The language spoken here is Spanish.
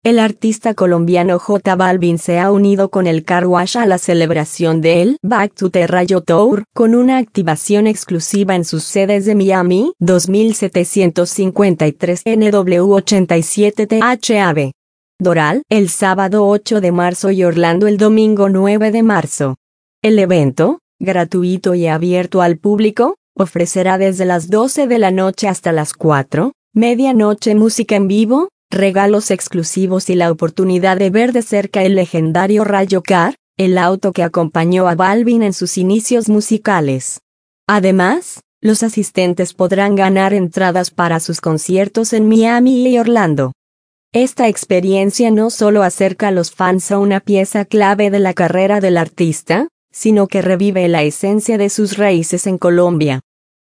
El artista colombiano J Balvin se ha unido con el Car Wash a la celebración del Back to the Rayo Tour, con una activación exclusiva en sus sedes de Miami, 2753 NW 87 THAB. Doral, el sábado 8 de marzo y Orlando el domingo 9 de marzo. El evento, gratuito y abierto al público, ofrecerá desde las 12 de la noche hasta las 4:00 música en vivo, regalos exclusivos y la oportunidad de ver de cerca el legendario Rayo Car, el auto que acompañó a Balvin en sus inicios musicales. Además, los asistentes podrán ganar entradas para sus conciertos en Miami y Orlando. Esta experiencia no solo acerca a los fans a una pieza clave de la carrera del artista, sino que revive la esencia de sus raíces en Colombia.